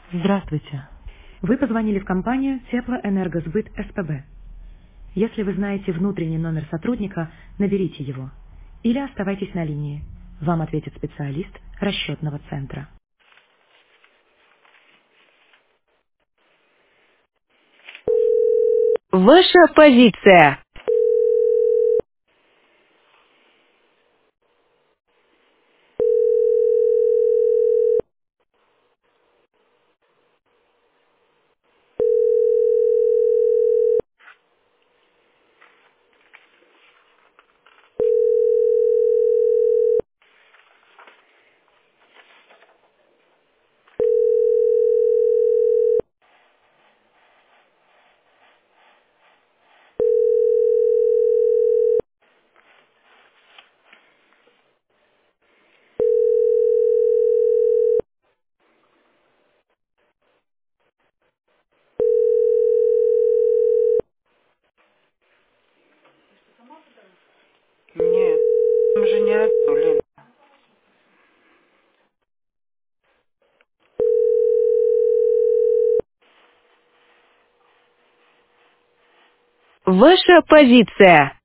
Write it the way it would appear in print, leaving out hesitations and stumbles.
Здравствуйте. Вы позвонили в компанию Теплоэнергосбыт СПБ. Если вы знаете внутренний номер сотрудника, наберите его. Или оставайтесь на линии. Вам ответит специалист расчетного центра. Ваша позиция. Нет, там же не одно, Лен. Ваша позиция.